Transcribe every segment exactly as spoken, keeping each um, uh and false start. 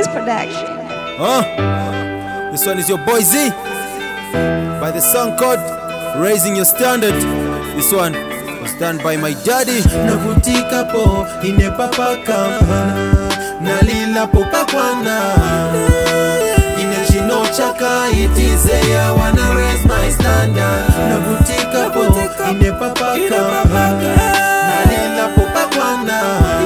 Production. Huh? This one is your boy Z by the song called Raising Your Standard. This one was done by my daddy. Navutika po inepapaka nalila po pakwana inechino chaka itize ya wanna raise my standard. Navutika po inepapaka nalila po pakwana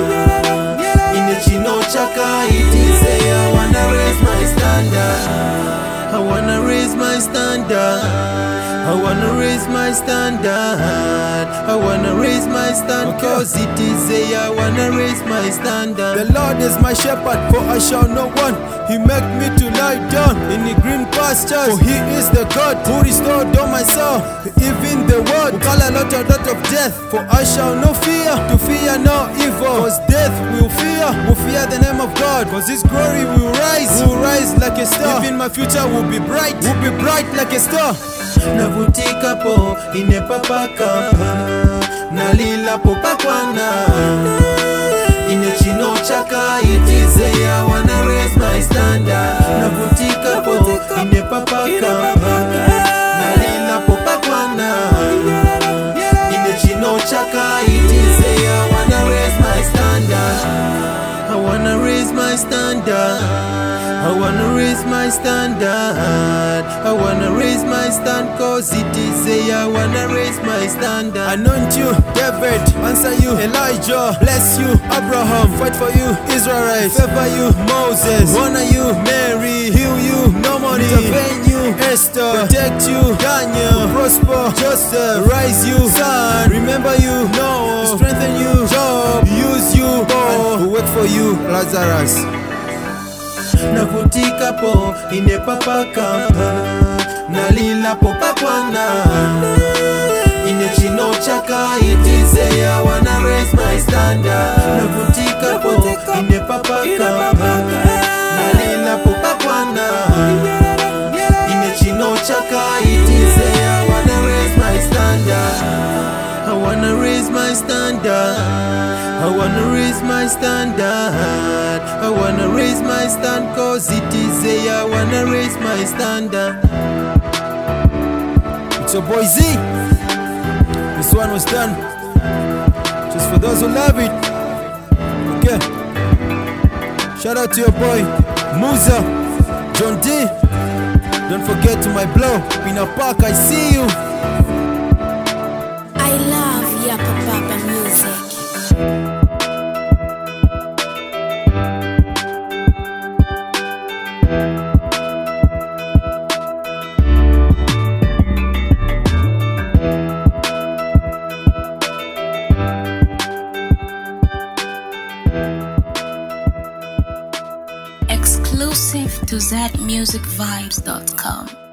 inechino chaka itize ya wanna raise my standard. I wanna raise my standard. I wanna raise my standard. I wanna raise my stand, okay. Cause it is a I wanna raise my standard. The Lord is my shepherd, for I shall not want. He make me to lie down in the green pastures. For he is the God who restored all my soul. Even the world will call a lot, a lot of death. For I shall no fear, to fear no evil. Cause death will fear, will fear the name of God. Cause his glory will rise, will rise like a star. Even my future will be bright, will be bright like a star. Navutika po inepapaka nalila po pakwana inechino chaka itize ya wanna raise my standard. Navutika po inepapaka nalila po pakwana inechino chaka itize ya wanna raise my standard. I wanna raise my standard. I wanna raise my standard. I wanna raise my stand, cause it is a I wanna raise my standard. Anoint you, David, answer you, Elijah, bless you, Abraham, fight for you, Israel, favor you, Moses, honor you, Mary, heal you, no money, intervene you, Esther, protect you, Daniel, prosper, Joseph, rise you, son, remember you, Noah, strengthen you, Job, use you, Paul, who wait for you, Lazarus. Navutika po inepapaka nalila po pakwana inechino chaka itize ya wanna raise my standard. Navutika po inepapaka nalila po pakwana inechino chaka itize ya wanna raise my standard. I wanna raise my standard. I wanna raise my standard. I wanna raise my stand, cause it is a I wanna raise my standard. It's your boy Z. This one was done just for those who love it. Okay. Shout out to your boy Musa, John D. Don't forget to my blow, Pina Park, I see you. I love Yapa Papa music. Exclusive to that music vibes dot com.